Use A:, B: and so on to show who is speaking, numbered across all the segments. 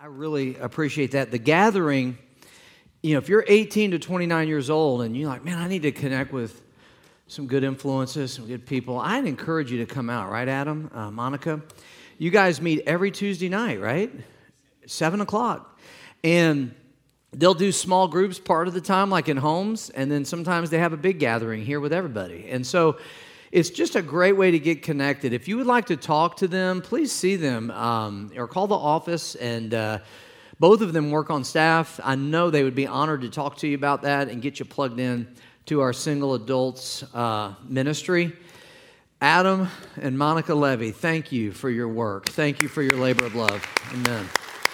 A: I really appreciate that. The gathering, if you're 18 to 29 years old and you're like, man, I need to connect with some good influences, some good people, I'd encourage you to come out, right, Adam, Monica? You guys meet every Tuesday night, right? 7 o'clock. And they'll do small groups part of the time, like in homes, and then sometimes they have a big gathering here with everybody. And so it's just a great way to get connected. If you would like to talk to them, please see them or call the office, and both of them work on staff. I know they would be honored to talk to you about that and get you plugged in to our single adults ministry. Adam and Monica Levy, thank you for your work. Thank you for your labor of love. Amen.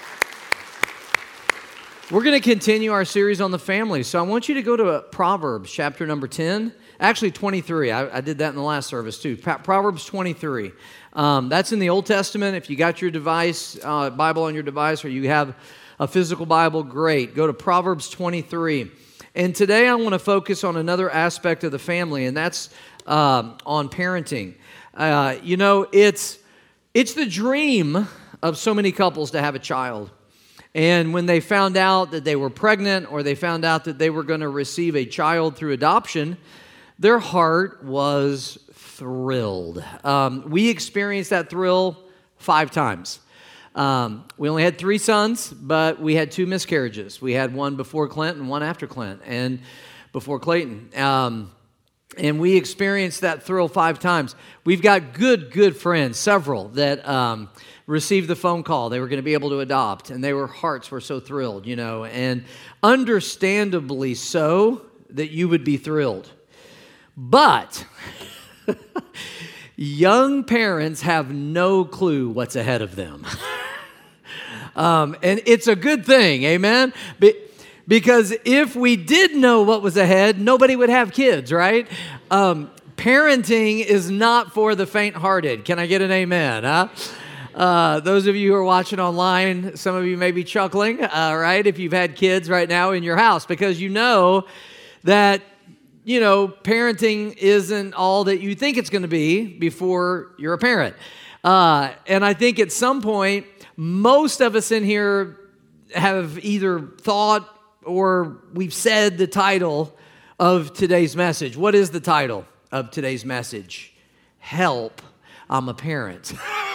A: We're going to continue our series on the family. So I want you to go to Proverbs chapter number 10. Actually, 23. I did that in the last service too. Proverbs 23. That's in the Old Testament. If you got your device, Bible on your device, or you have a physical Bible, great. Go to Proverbs 23. And today I want to focus on another aspect of the family, and that's on parenting. It's the dream of so many couples to have a child. And when they found out that they were pregnant, or they found out that they were going to receive a child through adoption, their heart was thrilled. We experienced that thrill 5 times. We only had 3 sons, but we had 2 miscarriages. We had one before Clint and one after Clint, and before Clayton. And we experienced that thrill 5 times. We've got good friends, several, that received the phone call they were going to be able to adopt, and their hearts were so thrilled, and understandably so that you would be thrilled. But young parents have no clue what's ahead of them. And it's a good thing, amen? Because if we did know what was ahead, nobody would have kids, right? Parenting is not for the faint-hearted. Can I get an amen? Huh? Those of you who are watching online, some of you may be chuckling, right? If you've had kids right now in your house, because you know that parenting isn't all that you think it's going to be before you're a parent. And I think at some point, most of us in here have either thought or we've said the title of today's message. What is the title of today's message? Help, I'm a parent.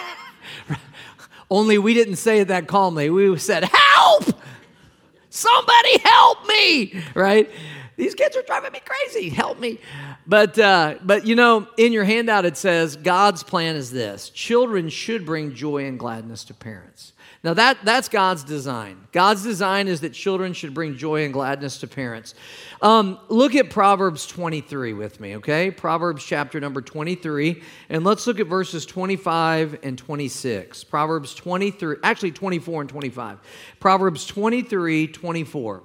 A: Only we didn't say it that calmly. We said, help! Somebody help me! Right? These kids are driving me crazy. Help me. But in your handout it says, God's plan is this. Children should bring joy and gladness to parents. Now that's God's design. God's design is that children should bring joy and gladness to parents. Look at Proverbs 23 with me, okay? Proverbs chapter number 23. And let's look at verses 25 and 26. Proverbs 23, actually 24 and 25. Proverbs 23, 24.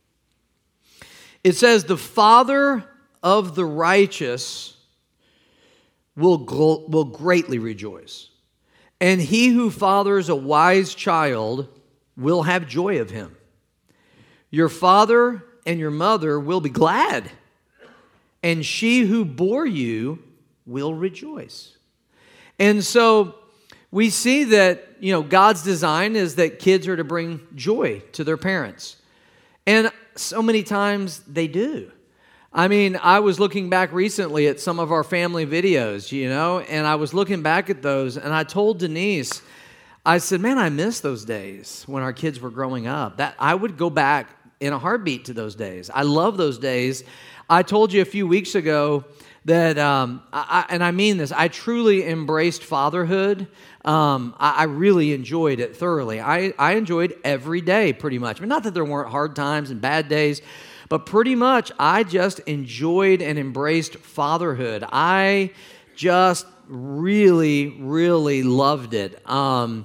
A: It says, the father of the righteous will greatly rejoice, and he who fathers a wise child will have joy of him. Your father and your mother will be glad, and she who bore you will rejoice. And so we see that, God's design is that kids are to bring joy to their parents. And so many times they do. I mean, I was looking back recently at some of our family videos, and I was looking back at those, and I told Denise, I said, man, I miss those days when our kids were growing up. That I would go back in a heartbeat to those days. I love those days. I told you a few weeks ago that, and I mean this, I truly embraced fatherhood. I really enjoyed it thoroughly. I enjoyed every day pretty much. I mean, not that there weren't hard times and bad days, but pretty much I just enjoyed and embraced fatherhood. I just really, really loved it. And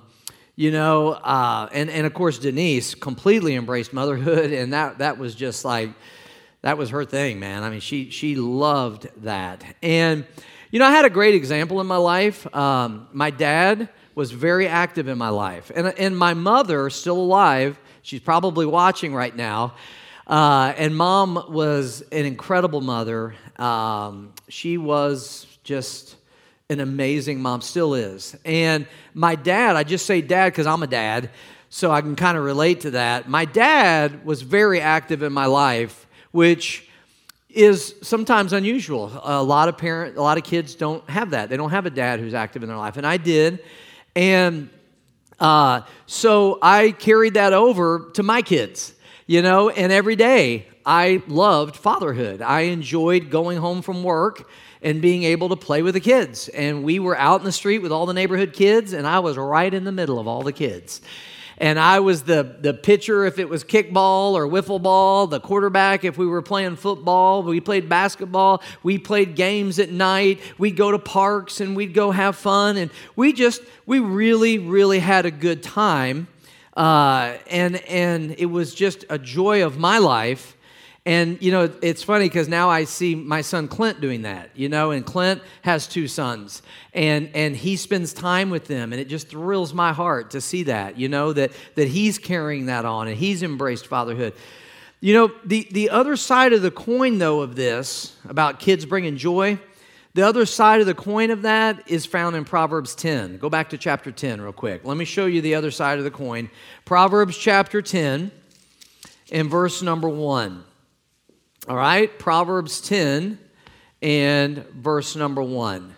A: of course Denise completely embraced motherhood, and that was just like, that was her thing, man. I mean, she loved that. And I had a great example in my life. My dad was very active in my life. And my mother, still alive, she's probably watching right now. And Mom was an incredible mother. She was just an amazing mom, still is. And my dad, I just say dad because I'm a dad, so I can kind of relate to that. My dad was very active in my life, which is sometimes unusual. A lot of kids don't have that. They don't have a dad who's active in their life, and I did. And so I carried that over to my kids, and every day I loved fatherhood. I enjoyed going home from work and being able to play with the kids. And we were out in the street with all the neighborhood kids, and I was right in the middle of all the kids. And I was the pitcher if it was kickball or wiffle ball, the quarterback if we were playing football. We played basketball. We played games at night. We'd go to parks and we'd go have fun. And we really, really had a good time. And it was just a joy of my life. And, it's funny because now I see my son Clint doing that, and Clint has 2 sons, and he spends time with them, and it just thrills my heart to see that, that he's carrying that on, and he's embraced fatherhood. The other side of the coin, though, of this, about kids bringing joy, the other side of the coin of that is found in Proverbs 10. Go back to chapter 10 real quick. Let me show you the other side of the coin. Proverbs chapter 10 and verse number 1. All right, Proverbs 10 and verse number 1.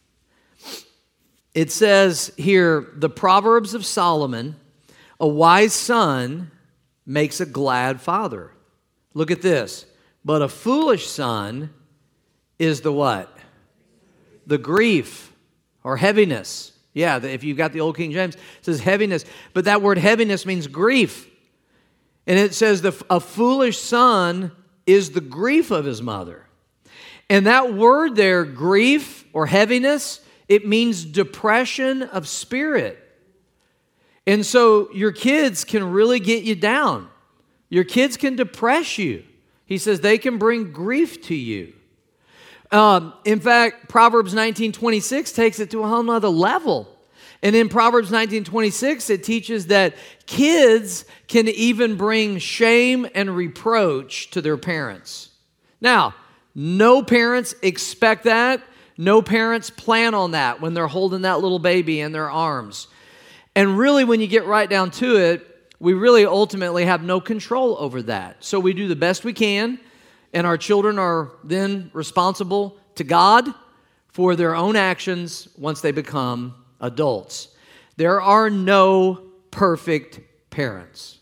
A: It says here, the Proverbs of Solomon, a wise son makes a glad father. Look at this. But a foolish son is the what? The grief or heaviness. Yeah, if you've got the old King James, it says heaviness. But that word heaviness means grief. And it says a foolish son is the grief of his mother. And that word there, grief or heaviness, it means depression of spirit. And so your kids can really get you down. Your kids can depress you. He says they can bring grief to you. In fact, Proverbs 19:26 takes it to a whole nother level. And in Proverbs 19:26, it teaches that kids can even bring shame and reproach to their parents. Now, no parents expect that. No parents plan on that when they're holding that little baby in their arms. And really, when you get right down to it, we really ultimately have no control over that. So we do the best we can, and our children are then responsible to God for their own actions once they become adults. There are no perfect parents.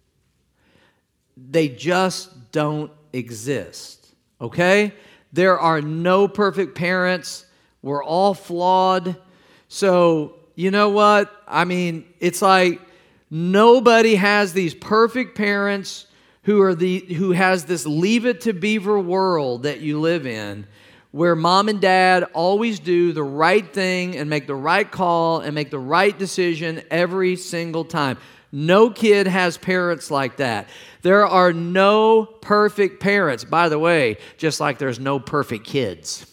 A: They just don't exist, okay? There are no perfect parents. We're all flawed. So, you know what? I mean, it's like nobody has these perfect parents who has this leave it to beaver world that you live in, where mom and dad always do the right thing and make the right call and make the right decision every single time. No kid has parents like that. There are no perfect parents. By the way, just like there's no perfect kids.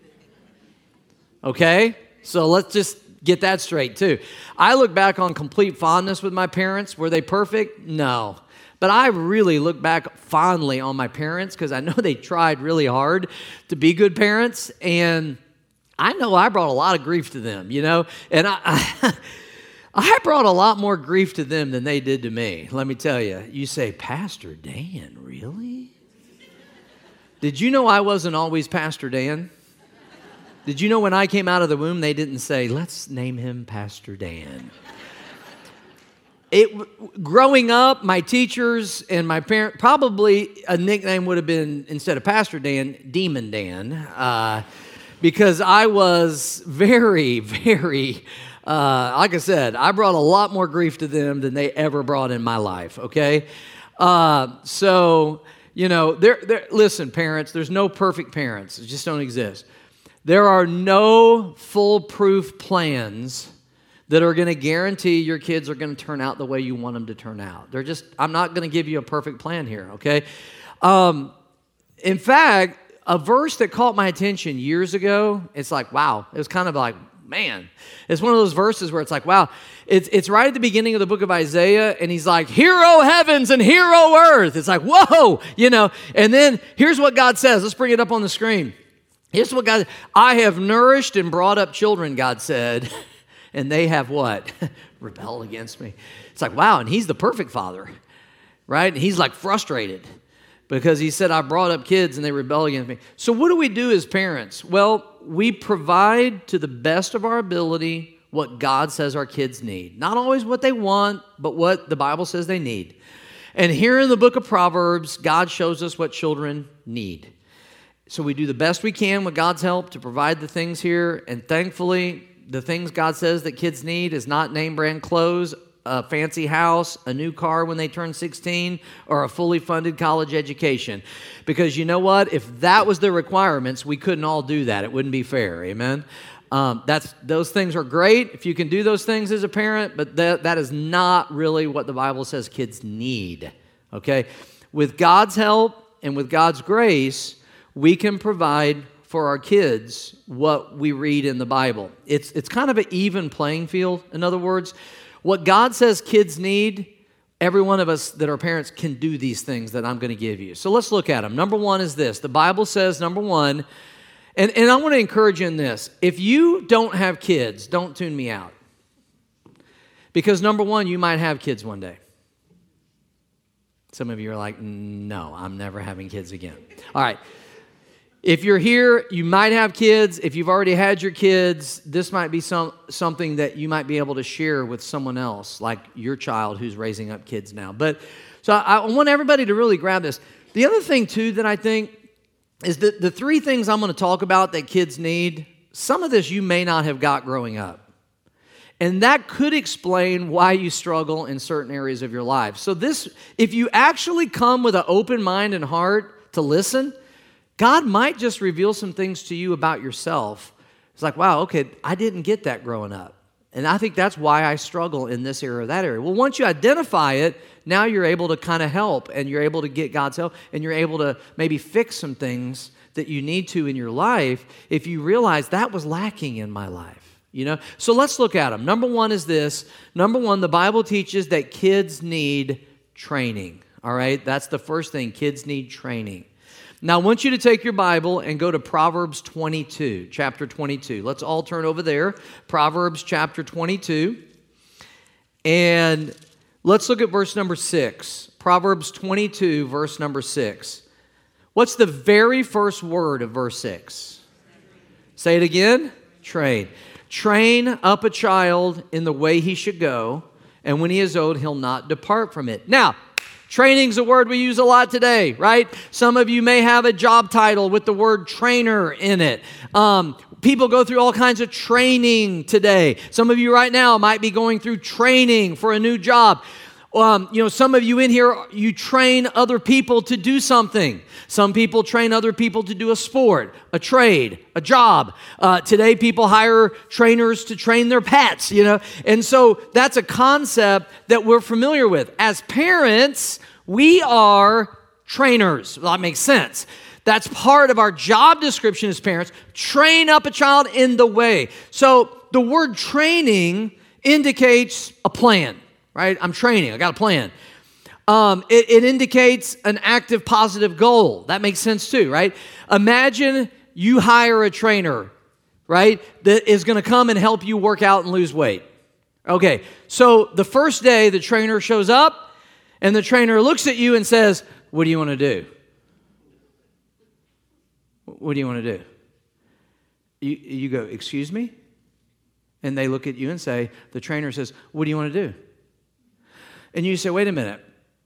A: Okay? So let's just get that straight too. I look back on complete fondness with my parents. Were they perfect? No. But I really look back fondly on my parents because I know they tried really hard to be good parents. And I know I brought a lot of grief to them, And I brought a lot more grief to them than they did to me. Let me tell you. You say, Pastor Dan, really? Did you know I wasn't always Pastor Dan? Did you know when I came out of the womb, they didn't say, let's name him Pastor Dan? Growing up, my teachers and my parents, probably a nickname would have been, instead of Pastor Dan, Demon Dan, because I was very, very, like I said, I brought a lot more grief to them than they ever brought in my life, okay? Listen, parents, there's no perfect parents. It just don't exist. There are no foolproof plans that are going to guarantee your kids are going to turn out the way you want them to turn out. I'm not going to give you a perfect plan here, okay? In fact, a verse that caught my attention years ago, it's like, wow. It was kind of like, man. It's one of those verses where it's like, wow. It's right at the beginning of the book of Isaiah, and he's like, hear, O heavens, and hear, O earth. It's like, whoa, And then here's what God says. Let's bring it up on the screen. Here's what God, I have nourished and brought up children, God said. and they have what? Rebelled against me. It's like, wow, and he's the perfect father, right? And he's like frustrated because he said, I brought up kids and they rebel against me. So what do we do as parents? Well, we provide to the best of our ability what God says our kids need. Not always what they want, but what the Bible says they need. And here in the book of Proverbs, God shows us what children need. So we do the best we can with God's help to provide the things here. And thankfully, the things God says that kids need is not name brand clothes, a fancy house, a new car when they turn 16, or a fully funded college education. Because you know what? If that was the requirements, we couldn't all do that. It wouldn't be fair. Amen? Those things are great if you can do those things as a parent, but that is not really what the Bible says kids need, okay? With God's help and with God's grace, we can provide for our kids what we read in the Bible. It's kind of an even playing field. In other words, what God says kids need, every one of us that are parents can do these things that I'm going to give you. So let's look at them. Number one is this. The Bible says, number one, and I want to encourage you in this. If you don't have kids, don't tune me out. Because number one, you might have kids one day. Some of you are like, no, I'm never having kids again. All right. If you're here, you might have kids. If you've already had your kids, this might be something that you might be able to share with someone else, like your child who's raising up kids now. So I want everybody to really grab this. The other thing, too, that I think is that the three things I'm going to talk about that kids need, some of this you may not have got growing up. And that could explain why you struggle in certain areas of your life. So if you actually come with an open mind and heart to listen, God might just reveal some things to you about yourself. It's like, wow, okay, I didn't get that growing up. And I think that's why I struggle in this area or that area. Well, once you identify it, now you're able to kind of help, and you're able to get God's help, and you're able to maybe fix some things that you need to in your life if you realize that was lacking in my life. So let's look at them. Number one is this. Number one, the Bible teaches that kids need training. All right, that's the first thing. Kids need training. Now, I want you to take your Bible and go to Proverbs 22, chapter 22. Let's all turn over there. Proverbs chapter 22. And let's look at verse number 6. Proverbs 22, verse number 6. What's the very first word of verse 6? Say it again. Train. Train up a child in the way he should go, and when he is old, he'll not depart from it. Now, training's a word we use a lot today, right? Some of you may have a job title with the word trainer in it. People go through all kinds of training today. Some of you right now might be going through training for a new job. Some of you in here, you train other people to do something. Some people train other people to do a sport, a trade, a job. Today, people hire trainers to train their pets, And so that's a concept that we're familiar with. As parents, we are trainers. Well, that makes sense. That's part of our job description as parents. Train up a child in the way. So the word training indicates a plan. Right? I'm training. I got a plan. It indicates an active, positive goal. That makes sense too, right? Imagine you hire a trainer, right, that is going to come and help you work out and lose weight. Okay, so the first day the trainer shows up and the trainer looks at you and says, what do you want to do? What do you want to do? You go, excuse me? And they look at you and say, the trainer says, what do you want to do? And you say, wait a minute,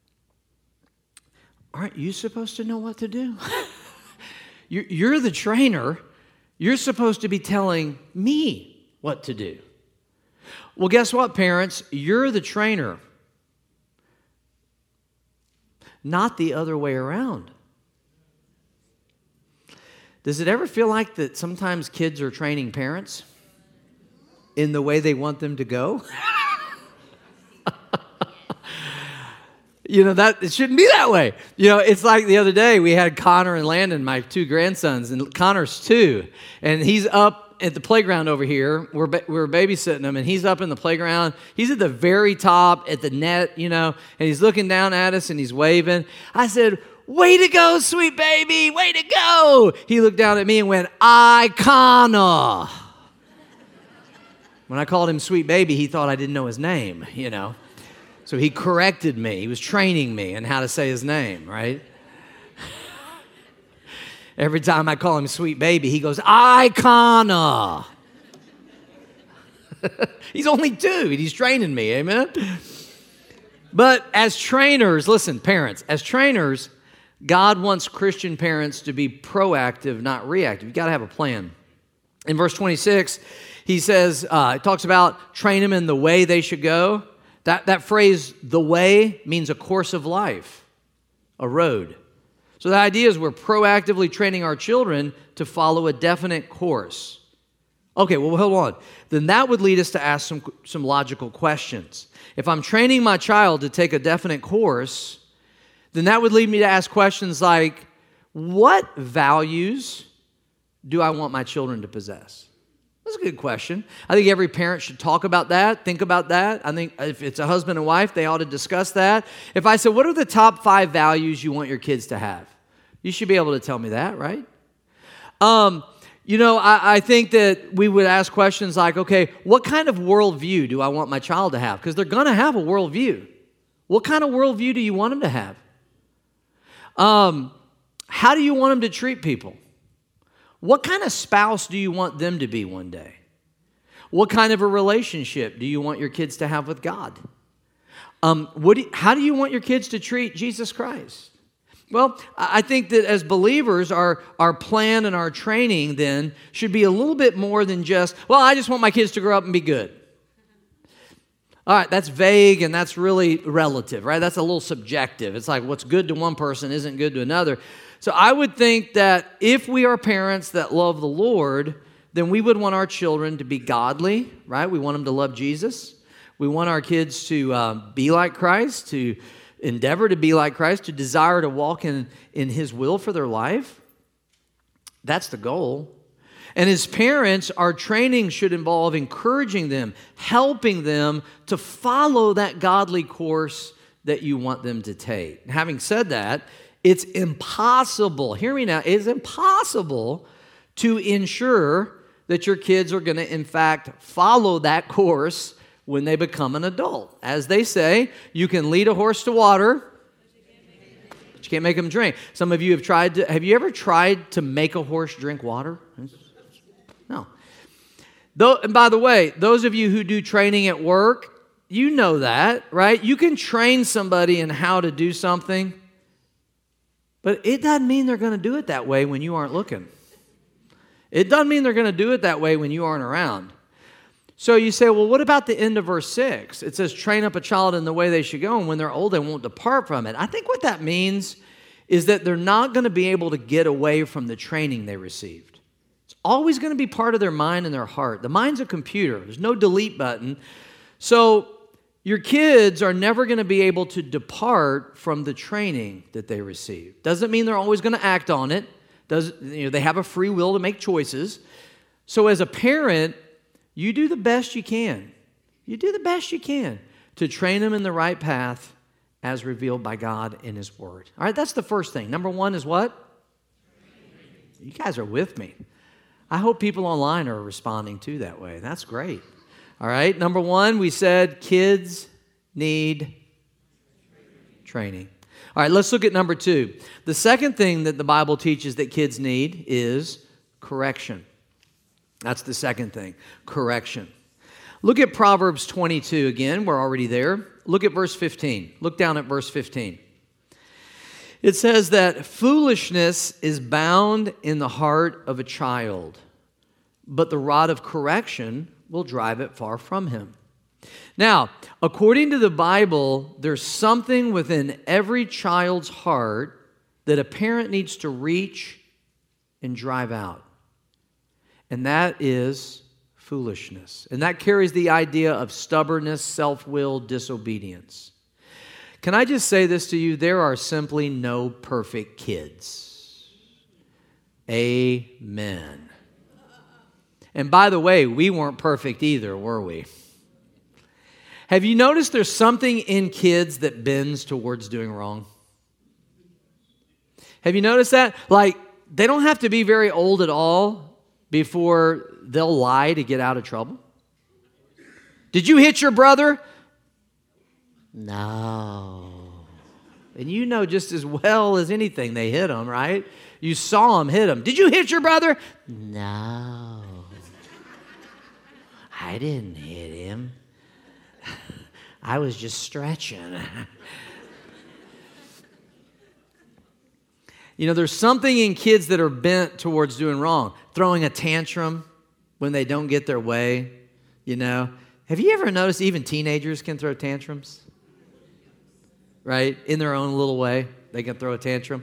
A: aren't you supposed to know what to do? You're the trainer. You're supposed to be telling me what to do. Well, guess what, parents? You're the trainer, not the other way around. Does it ever feel like that sometimes kids are training parents in the way they want them to go? That it shouldn't be that way. It's like the other day we had Connor and Landon, my two grandsons, and Connor's 2, and he's up at the playground over here. We're babysitting him, and he's up in the playground. He's at the very top at the net, and he's looking down at us and he's waving. I said, way to go, sweet baby, way to go. He looked down at me and went, Connor. When I called him sweet baby, he thought I didn't know his name, you know. So he corrected me. He was training me in how to say his name, right? Every time I call him sweet baby, he goes, Icona. He's only 2, and he's training me, amen? But as trainers, listen, parents, as trainers, God wants Christian parents to be proactive, not reactive. You've got to have a plan. In verse 26, he says, it talks about train them in the way they should go. That phrase, the way, means a course of life, a road. So the idea is we're proactively training our children to follow a definite course. Okay, well, hold on. Then that would lead us to ask some logical questions. If I'm training my child to take a definite course, then that would lead me to ask questions like, what values do I want my children to possess? That's a good question. I think every parent should talk about that, think about that. I think if it's a husband and wife, they ought to discuss that. If I said, what are the top 5 values you want your kids to have? You should be able to tell me that, right? I think that we would ask questions like, okay, what kind of worldview do I want my child to have? Because they're going to have a worldview. What kind of worldview do you want them to have? How do you want them to treat people? What kind of spouse do you want them to be one day? What kind of a relationship do you want your kids to have with God? How do you want your kids to treat Jesus Christ? Well, I think that as believers, our plan and our training then should be a little bit more than just, well, I just want my kids to grow up and be good. All right, that's vague and that's really relative, right? That's a little subjective. It's like what's good to one person isn't good to another. So I would think that if we are parents that love the Lord, then we would want our children to be godly, right? We want them to love Jesus. We want our kids to be like Christ, to endeavor to be like Christ, to desire to walk in His will for their life. That's the goal. And as parents, our training should involve encouraging them, helping them to follow that godly course that you want them to take. Having said that, it's impossible, hear me now, it's impossible to ensure that your kids are going to, in fact, follow that course when they become an adult. As they say, you can lead a horse to water, but you can't make them drink. Some of you have you ever tried to make a horse drink water? No. And by the way, those of you who do training at work, you know that, right? You can train somebody in how to do something, but it doesn't mean they're going to do it that way when you aren't looking. It doesn't mean they're going to do it that way when you aren't around. So you say, well, what about the end of verse 6? It says, train up a child in the way they should go, and when they're old, they won't depart from it. I think what that means is that they're not going to be able to get away from the training they received. It's always going to be part of their mind and their heart. The mind's a computer. There's no delete button. So your kids are never going to be able to depart from the training that they received. Doesn't mean they're always going to act on it. They have a free will to make choices. So as a parent, you do the best you can. You do the best you can to train them in the right path as revealed by God in His Word. All right, that's the first thing. Number 1 is what? You guys are with me. I hope people online are responding too that way. That's great. All right, number 1, we said kids need training. All right, let's look at number 2. The second thing that the Bible teaches that kids need is correction. That's the second thing, correction. Look at Proverbs 22 again. We're already there. Look at verse 15. Look down at verse 15. It says that foolishness is bound in the heart of a child, but the rod of correction will drive it far from him. Now, according to the Bible, there's something within every child's heart that a parent needs to reach and drive out. And that is foolishness. And that carries the idea of stubbornness, self-will, disobedience. Can I just say this to you? There are simply no perfect kids. Amen. And by the way, we weren't perfect either, were we? Have you noticed there's something in kids that bends towards doing wrong? Have you noticed that? Like, they don't have to be very old at all before they'll lie to get out of trouble. Did you hit your brother? No. And you know just as well as anything they hit him, right? You saw him hit him. Did you hit your brother? No. I didn't hit him. I was just stretching. You know, there's something in kids that are bent towards doing wrong. Throwing a tantrum when they don't get their way, you know. Have you ever noticed even teenagers can throw tantrums? Right? In their own little way, they can throw a tantrum.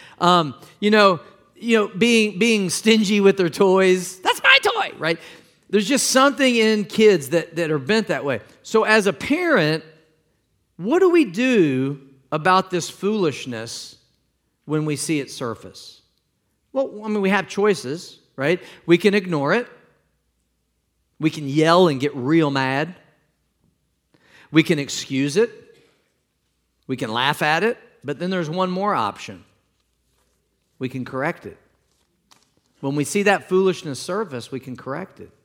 A: Being stingy with their toys. That's my toy, right? There's just something in kids that are bent that way. So as a parent, what do we do about this foolishness when we see it surface? Well, I mean, we have choices, right? We can ignore it. We can yell and get real mad. We can excuse it. We can laugh at it. But then there's one more option. We can correct it. When we see that foolishness surface, we can correct it.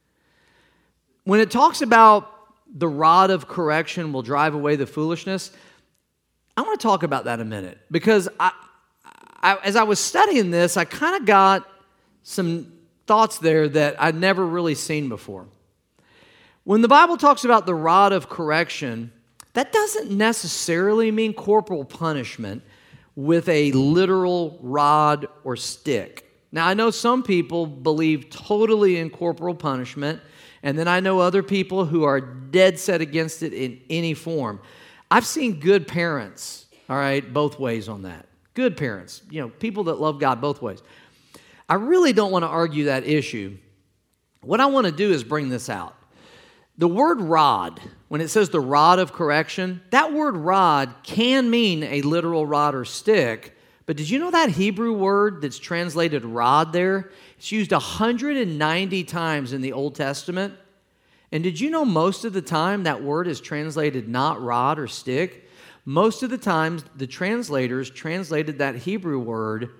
A: When it talks about the rod of correction will drive away the foolishness, I want to talk about that a minute. Because as I was studying this, I kind of got some thoughts there that I'd never really seen before. When the Bible talks about the rod of correction, that doesn't necessarily mean corporal punishment with a literal rod or stick. Now, I know some people believe totally in corporal punishment, and then I know other people who are dead set against it in any form. I've seen good parents, all right, both ways on that. Good parents, people that love God both ways. I really don't want to argue that issue. What I want to do is bring this out. The word rod, when it says the rod of correction, that word rod can mean a literal rod or stick, but did you know that Hebrew word that's translated rod there? It's used 190 times in the Old Testament. And did you know most of the time that word is translated not rod or stick? Most of the times the translators translated that Hebrew word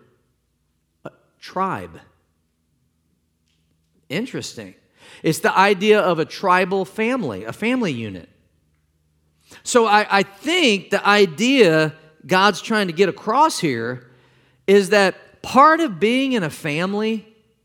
A: tribe. Interesting. It's the idea of a tribal family, a family unit. So I think the idea God's trying to get across here is that part of being in a family,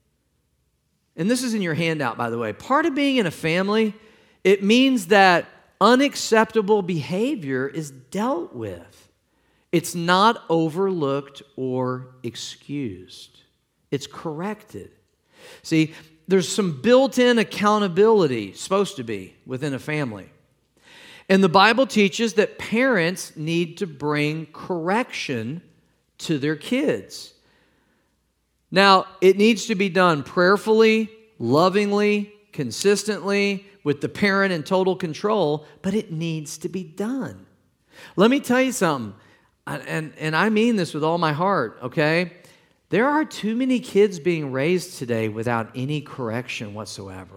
A: and this is in your handout, by the way, part of being in a family, it means that unacceptable behavior is dealt with. It's not overlooked or excused. It's corrected. See, there's some built-in accountability, supposed to be, within a family. And the Bible teaches that parents need to bring correction to their kids. Now, it needs to be done prayerfully, lovingly, consistently, with the parent in total control, but it needs to be done. Let me tell you something, and I mean this with all my heart, okay? There are too many kids being raised today without any correction whatsoever.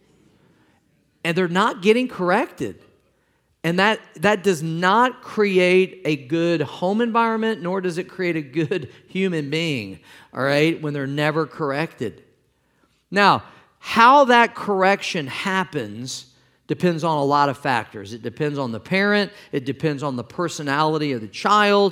A: And they're not getting corrected. And that does not create a good home environment, nor does it create a good human being, all right, when they're never corrected. Now, how that correction happens depends on a lot of factors. It depends on the parent. It depends on the personality of the child.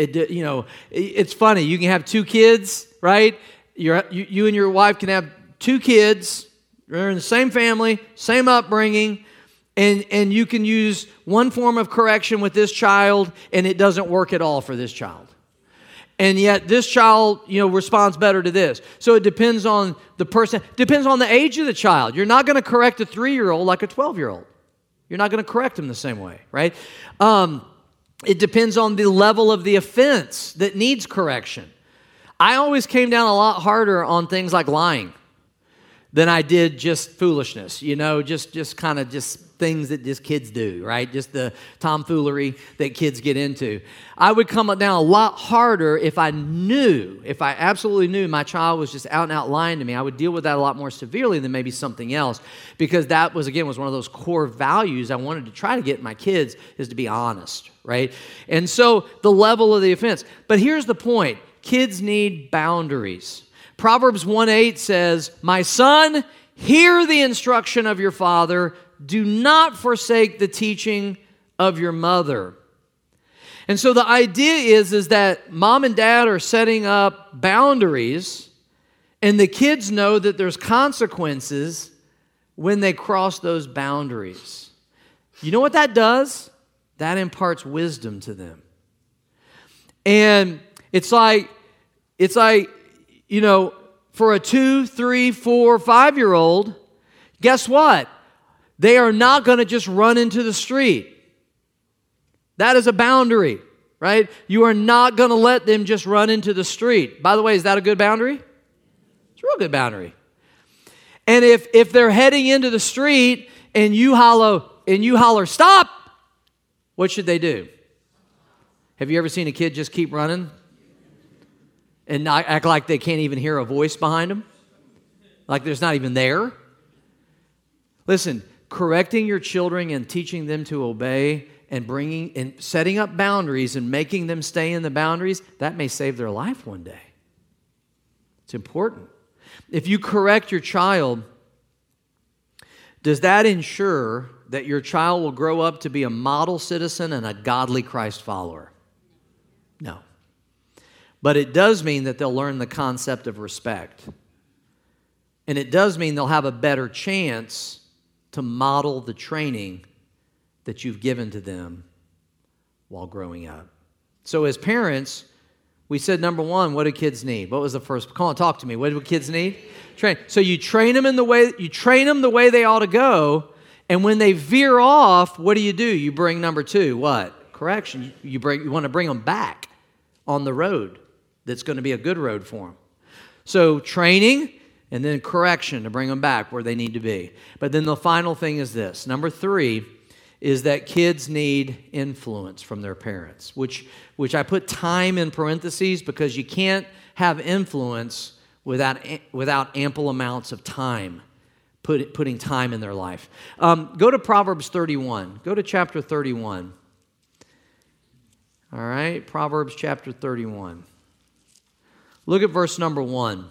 A: It's funny. You can have two kids, right? You and your wife can have two kids. They're in the same family, same upbringing, and you can use one form of correction with this child, and it doesn't work at all for this child. And yet this child, responds better to this. So it depends on the person, depends on the age of the child. You're not going to correct a 3-year-old like a 12-year-old. You're not going to correct them the same way, right? It depends on the level of the offense that needs correction. I always came down a lot harder on things like lying than I did just foolishness, just kind of just things that just kids do, right? Just the tomfoolery that kids get into. I would come down a lot harder if I absolutely knew my child was just out and out lying to me. I would deal with that a lot more severely than maybe something else, because that was one of those core values I wanted to try to get in my kids, is to be honest, right? And so the level of the offense. But here's the point. Kids need boundaries. Proverbs 1:8 says, "My son, hear the instruction of your father. do not forsake the teaching of your mother. And so the idea is that mom and dad are setting up boundaries, and the kids know that there's consequences when they cross those boundaries. You know what that does? That imparts wisdom to them. And it's like, for a 2, 3, 4, 5-year-old, guess what? They are not going to just run into the street. That is a boundary, right? You are not going to let them just run into the street. By the way, is that a good boundary? It's a real good boundary. And if they're heading into the street and you holler, stop, what should they do? Have you ever seen a kid just keep running and not act like they can't even hear a voice behind them? Like there's not even there? Listen, correcting your children and teaching them to obey and setting up boundaries and making them stay in the boundaries, that may save their life one day. It's important. If you correct your child, does that ensure that your child will grow up to be a model citizen and a godly Christ follower? No. But it does mean that they'll learn the concept of respect. And it does mean they'll have a better chance to model the training that you've given to them while growing up. So as parents, we said, number one, what do kids need? What was the first? Come on, talk to me. What do kids need? Train. So you train them the way they ought to go, and when they veer off, what do? You bring number two, what? Correction. You want to bring them back on the road that's going to be a good road for them. So training and then correction to bring them back where they need to be. But then the final thing is this. Number 3 is that kids need influence from their parents, which I put time in parentheses because you can't have influence without ample amounts of time, putting time in their life. Go to Proverbs 31. Go to chapter 31. All right, Proverbs chapter 31. Look at verse number 1.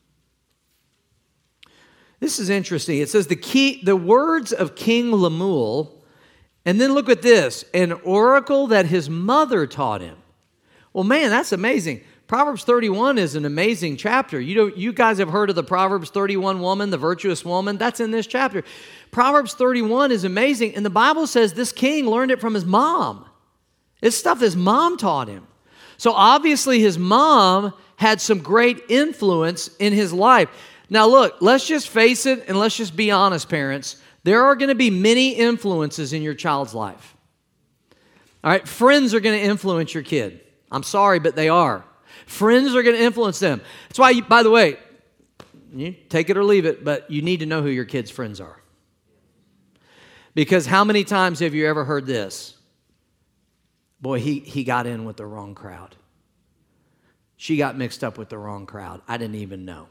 A: This is interesting. It says the words of King Lemuel. And then look at this, an oracle that his mother taught him. Well, man, that's amazing. Proverbs 31 is an amazing chapter. You guys have heard of the Proverbs 31 woman, the virtuous woman. That's in this chapter. Proverbs 31 is amazing, and the Bible says this king learned it from his mom. It's stuff his mom taught him. So obviously his mom had some great influence in his life. Now look, let's just face it, and let's just be honest, parents. There are going to be many influences in your child's life. All right, friends are going to influence your kid. I'm sorry, but they are. Friends are going to influence them. That's why, by the way, you take it or leave it, but you need to know who your kids' friends are. Because how many times have you ever heard this? Boy, he got in with the wrong crowd. She got mixed up with the wrong crowd. I didn't even know.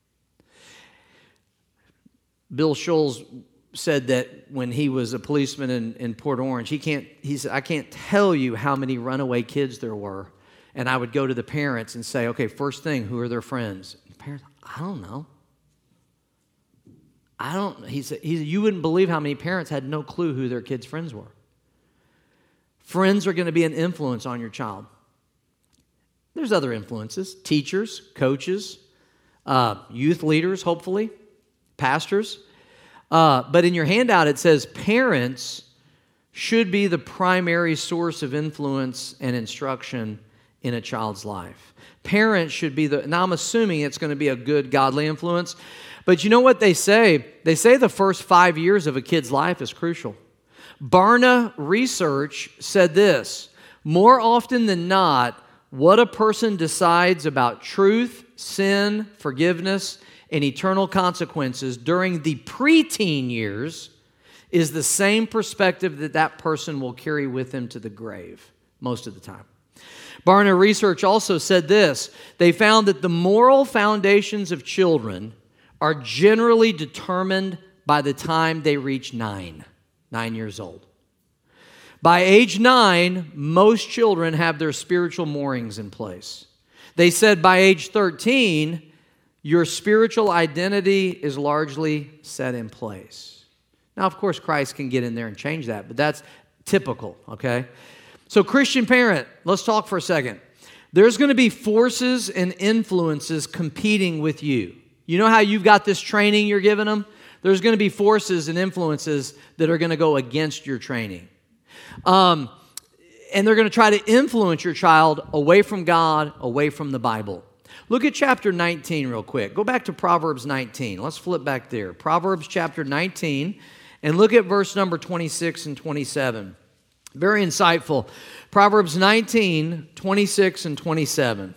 A: Bill Scholes said that when he was a policeman in Port Orange, he said, I can't tell you how many runaway kids there were. And I would go to the parents and say, okay, first thing, who are their friends? The parents, I don't know. He said, you wouldn't believe how many parents had no clue who their kids' friends were. Friends are going to be an influence on your child. There's other influences, teachers, coaches, youth leaders, hopefully, pastors. But in your handout, it says parents should be the primary source of influence and instruction in a child's life. Parents should be now I'm assuming it's going to be a good, godly influence. But you know what they say? They say the first 5 years of a kid's life is crucial. Barna Research said this: more often than not, what a person decides about truth, sin, forgiveness, and eternal consequences during the preteen years is the same perspective that person will carry with him to the grave most of the time. Barna Research also said this: they found that the moral foundations of children are generally determined by the time they reach 9 years old. By age 9, most children have their spiritual moorings in place. They said by age 13, your spiritual identity is largely set in place. Now, of course, Christ can get in there and change that, but that's typical, okay? So Christian parent, let's talk for a second. There's going to be forces and influences competing with you. You know how you've got this training you're giving them? There's going to be forces and influences that are going to go against your training. And they're going to try to influence your child away from God, away from the Bible. Look at chapter 19 real quick. Go back to Proverbs 19. Let's flip back there. Proverbs chapter 19, and look at verse number 26 and 27. Very insightful. Proverbs 19, 26 and 27.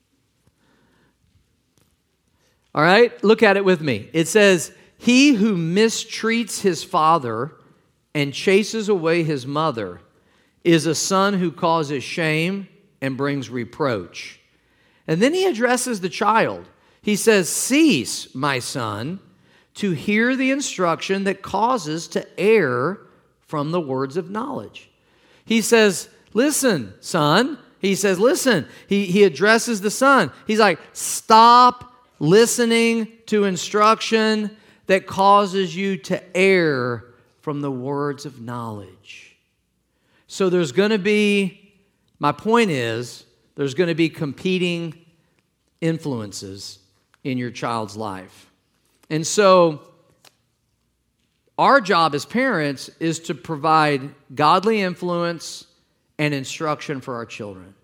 A: All right, look at it with me. It says, "He who mistreats his father and chases away his mother is a son who causes shame and brings reproach." And then he addresses the child. He says, "Cease, my son, to hear the instruction that causes to err from the words of knowledge." He says, "Listen, son." He says, "Listen." He addresses the son. He's like, "Stop listening to instruction that causes you to err from the words of knowledge." So there's going to be, my point is, there's going to be competing influences in your child's life. And so our job as parents is to provide godly influence and instruction for our children.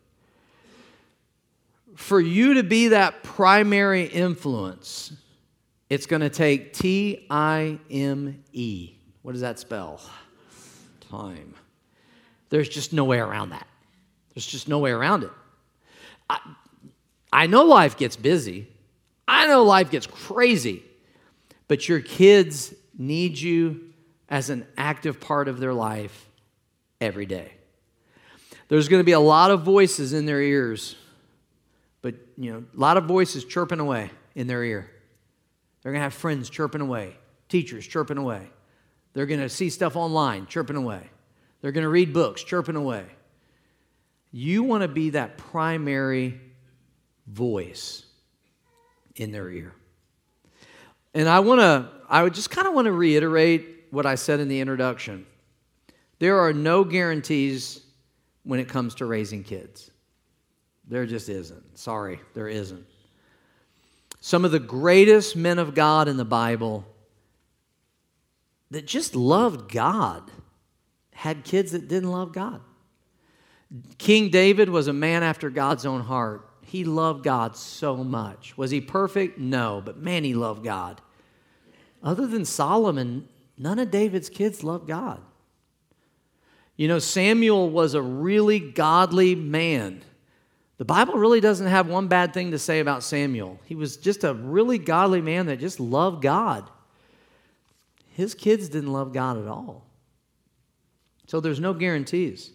A: For you to be that primary influence, it's going to take T-I-M-E. What does that spell? Time. There's just no way around that. There's just no way around it. I know life gets busy. I know life gets crazy. But your kids need you as an active part of their life every day. There's going to be a lot of voices in their ears, but a lot of voices chirping away in their ear. They're going to have friends chirping away, teachers chirping away. They're going to see stuff online chirping away. They're going to read books chirping away. You want to be that primary voice in their ear. And I would just kind of want to reiterate what I said in the introduction. There are no guarantees when it comes to raising kids. There just isn't. Sorry, there isn't. Some of the greatest men of God in the Bible that just loved God had kids that didn't love God. King David was a man after God's own heart. He loved God so much. Was he perfect? No, but man, he loved God. Other than Solomon, none of David's kids loved God. Samuel was a really godly man. The Bible really doesn't have one bad thing to say about Samuel. He was just a really godly man that just loved God. His kids didn't love God at all. So there's no guarantees.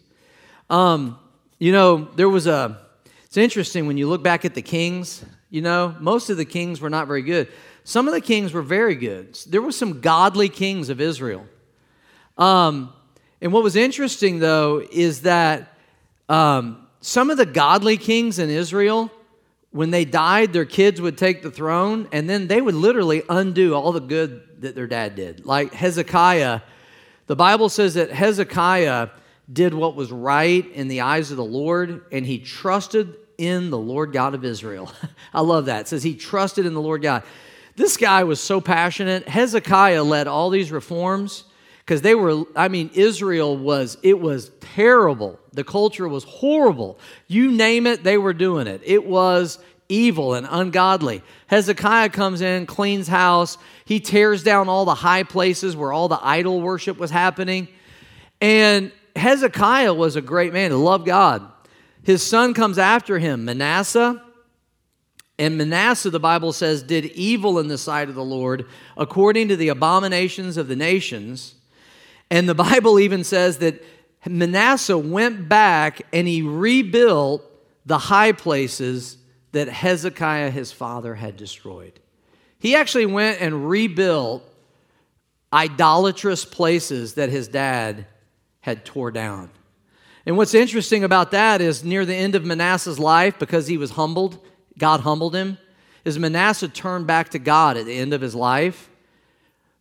A: It's interesting when you look back at the kings, most of the kings were not very good. Some of the kings were very good. There were some godly kings of Israel. And what was interesting, though, is that some of the godly kings in Israel, when they died, their kids would take the throne, and then they would literally undo all the good that their dad did. Like Hezekiah, the Bible says that Hezekiah did what was right in the eyes of the Lord, and he trusted in the Lord God of Israel. I love that. It says he trusted in the Lord God. This guy was so passionate. Hezekiah led all these reforms because Israel was terrible. The culture was horrible. You name it, they were doing it. It was evil and ungodly. Hezekiah comes in, cleans house. He tears down all the high places where all the idol worship was happening. And Hezekiah was a great man. He loved God. His son comes after him, Manasseh. And Manasseh, the Bible says, did evil in the sight of the Lord according to the abominations of the nations. And the Bible even says that Manasseh went back and he rebuilt the high places that Hezekiah, his father, had destroyed. He actually went and rebuilt idolatrous places that his dad had tore down. And what's interesting about that is near the end of Manasseh's life, because he was humbled, God humbled him, is Manasseh turned back to God at the end of his life.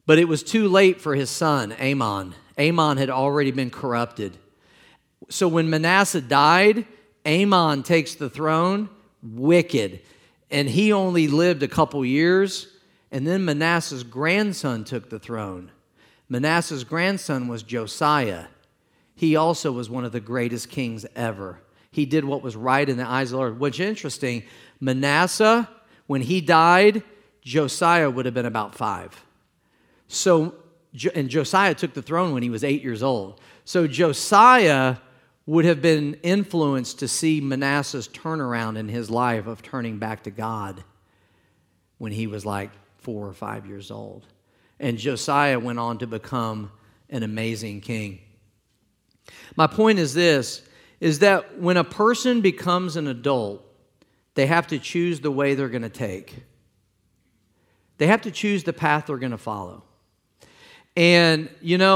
A: But it was too late for his son, Amon. Amon had already been corrupted. So when Manasseh died, Amon takes the throne, wicked. And he only lived a couple years. And then Manasseh's grandson took the throne. Manasseh's grandson was Josiah. He also was one of the greatest kings ever. He did what was right in the eyes of the Lord. What's interesting, Manasseh, when he died, Josiah would have been about 5. And Josiah took the throne when he was 8 years old. So Josiah would have been influenced to see Manasseh's turnaround in his life of turning back to God when he was like 4 or 5 years old. And Josiah went on to become an amazing king. My point is this, is that when a person becomes an adult, they have to choose the way they're going to take. They have to choose the path they're going to follow. And,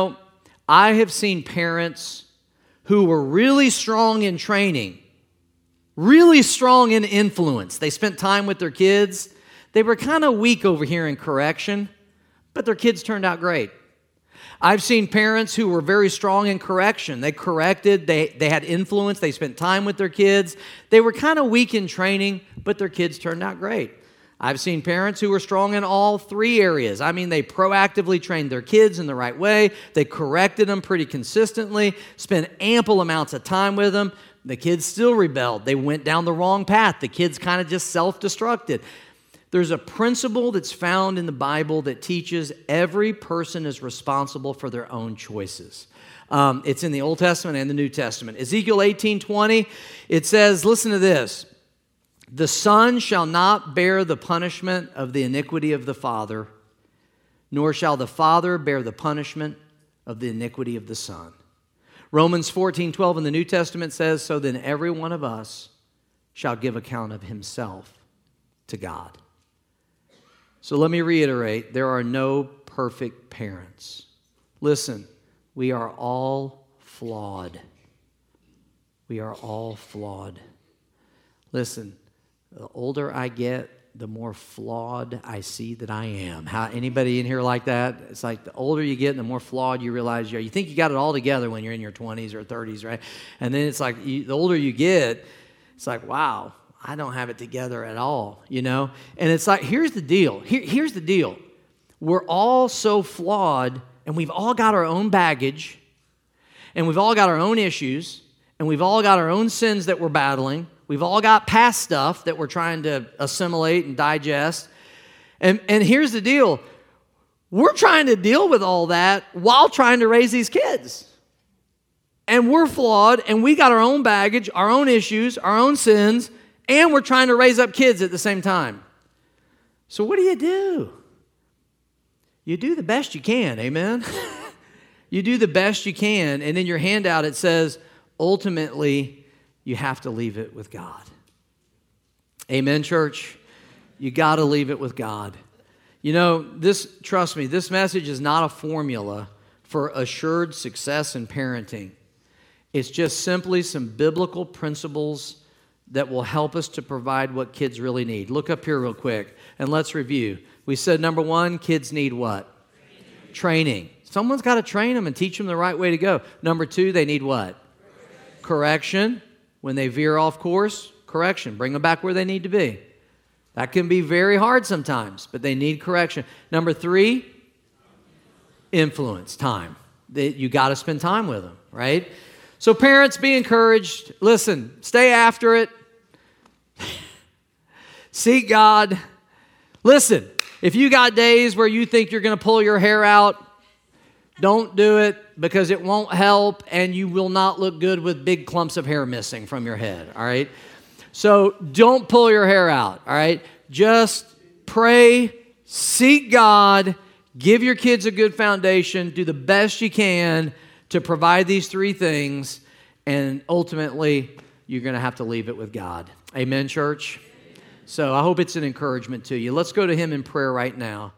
A: I have seen parents who were really strong in training, really strong in influence. They spent time with their kids. They were kind of weak over here in correction, but their kids turned out great. I've seen parents who were very strong in correction. They corrected, they had influence, they spent time with their kids. They were kind of weak in training, but their kids turned out great. I've seen parents who were strong in all 3 areas. I mean, they proactively trained their kids in the right way. They corrected them pretty consistently, spent ample amounts of time with them. The kids still rebelled. They went down the wrong path. The kids kind of just self-destructed. There's a principle that's found in the Bible that teaches every person is responsible for their own choices. It's in the Old Testament and the New Testament. Ezekiel 18:20, it says, listen to this. The son shall not bear the punishment of the iniquity of the father, nor shall the father bear the punishment of the iniquity of the son. Romans 14:12 in the New Testament says, so then every one of us shall give account of himself to God. So let me reiterate, there are no perfect parents. Listen, we are all flawed. We are all flawed. Listen, the older I get, the more flawed I see that I am. Anybody in here like that? It's like the older you get, the more flawed you realize you are. You think you got it all together when you're in your 20s or 30s, right? And then it's like the older you get, it's like, wow, I don't have it together at all, And it's like, here's the deal. Here's the deal. We're all so flawed, and we've all got our own baggage, and we've all got our own issues, and we've all got our own sins that we're battling. We've all got past stuff that we're trying to assimilate and digest. And here's the deal. We're trying to deal with all that while trying to raise these kids. And we're flawed, and we got our own baggage, our own issues, our own sins, and we're trying to raise up kids at the same time. So what do? You do the best you can, amen? You do the best you can, and in your handout it says, ultimately, you have to leave it with God. Amen, church? You got to leave it with God. Trust me, this message is not a formula for assured success in parenting. It's just simply some biblical principles that will help us to provide what kids really need. Look up here real quick, and let's review. We said, number 1, kids need what? Training. Someone's got to train them and teach them the right way to go. Number 2, they need what? Correction. When they veer off course, correction. Bring them back where they need to be. That can be very hard sometimes, but they need correction. Number 3, influence, time. You got to spend time with them, right? So parents, be encouraged. Listen, stay after it. Seek God. Listen, if you got days where you think you're going to pull your hair out, don't do it because it won't help and you will not look good with big clumps of hair missing from your head, all right? So don't pull your hair out, all right? Just pray, seek God, give your kids a good foundation, do the best you can to provide these 3 things, and ultimately, you're going to have to leave it with God. Amen, church? So I hope it's an encouragement to you. Let's go to Him in prayer right now.